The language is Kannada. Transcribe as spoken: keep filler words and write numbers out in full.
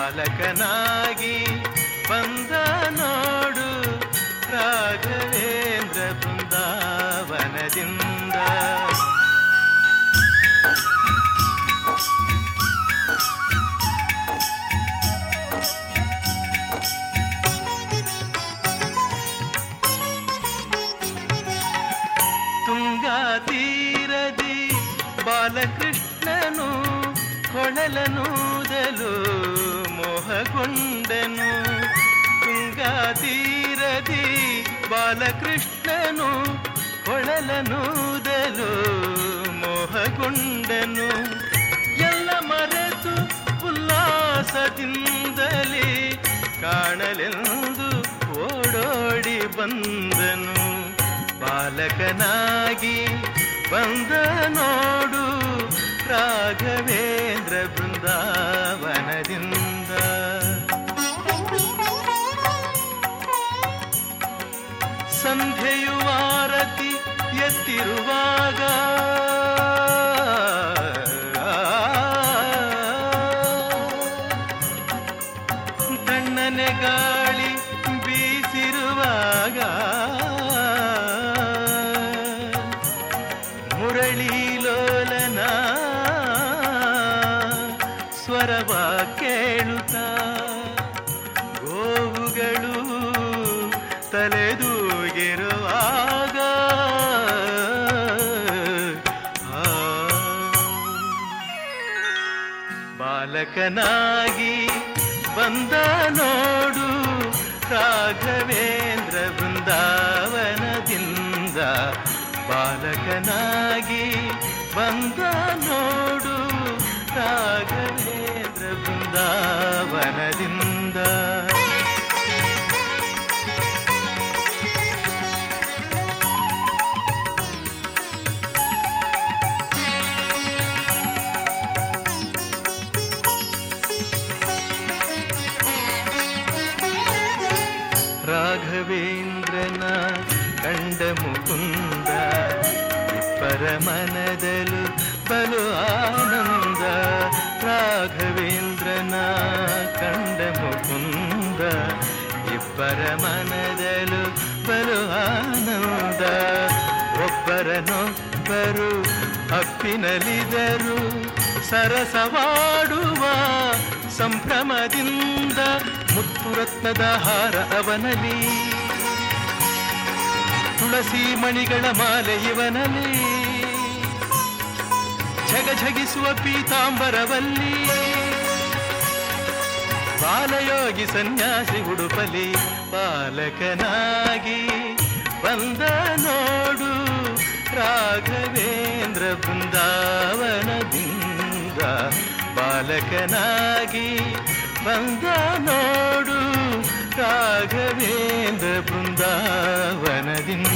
ಬಾಲಕನಾಗಿ ಬಂದ ನೋಡು ರಾಘವೇಂದ್ರ ಬೃಂದಾವನದಿಂದ. ತುಂಗಾ ತೀರದಿ ಬಾಲಕೃಷ್ಣನು ಕೊಳಲನೂದಲು ಮೋಹಗೊಂಡನು. ತುಂಗಾ ತೀರದಿ ಬಾಲಕೃಷ್ಣನು ಕೊಳಲನೂದಲು ಮೋಹಗೊಂಡನು. ಎಲ್ಲ ಮರೆತು ಉಲ್ಲಾಸದಿಂದಲೇ ಕಾಣಲೆಂದು ಓಡೋಡಿ ಬಂದನು. ಬಾಲಕನಾಗಿ ಬಂದ ನೋಡು ರಾಘವೇಂದ್ರ ಬೃಂದಾವನದಿಂದ. ಸಂಧ್ಯೆಯು ಆರತಿ ಎತ್ತಿರುವಾಗ ತಣ್ಣನೆ ಗಾಳಿ ಬೀಸಿರುವಾಗ ಮುರಳೀಲೋಲನ ಸ್ವರವ ಕೇಳುತ್ತಾ ಗೋವುಗಳು ತಲೆದೂಗಿರುವಾಗ ಬಾಲಕನಾಗಿ ಬಂದ ನೋಡು ರಾಘವೇಂದ್ರ ಬೃಂದಾವನದಿಂದ. ಬಾಲಕನಾಗಿ ಬಂದ ನೋಡು ರಾಘವೇಂದ್ರ ಬೃಂದಾವನದಿಂದ. ರಾಘವೇಂದ್ರನ ಕಂಡ ಮುಕುಂದ ಇಬ್ಬರ ಮನದಲು ಬಲು ಆನಂದ. ರಾಘವೇಂದ್ರನ ಕಂಡ ಮುಕುಂದ ಇಬ್ಬರ ಮನದಲು ಬಲು ಆನಂದ. ಒಬ್ಬರನೊಬ್ಬರು ಅಪ್ಪಿನಲಿದರು ಸರಸವಾಡುವ ಸಂಭ್ರಮದಿಂದ. ಮುತ್ತು ರತ್ನದ ಹಾರ ಅವನಲ್ಲಿ, ತುಳಸಿ ಮಣಿಗಳ ಮಾಲೆ ಇವನಲ್ಲಿ, ಝಗಝಗಿಸುವ ಪೀತಾಂಬರವಲ್ಲಿ ಬಾಲಯೋಗಿ ಸನ್ಯಾಸಿ ಉಡುಪಲಿ. ಬಾಲಕನಾಗಿ ಬಂದ ನೋಡು ರಾಘವೇಂದ್ರ ಬೃಂದಾವನದಿಂದ. ಬಾಲಕನಾಗಿ ಬಂದ ನೋಡು ರಾಘವೇಂದ್ರ ಬೃಂದಾವನದಿಂದ.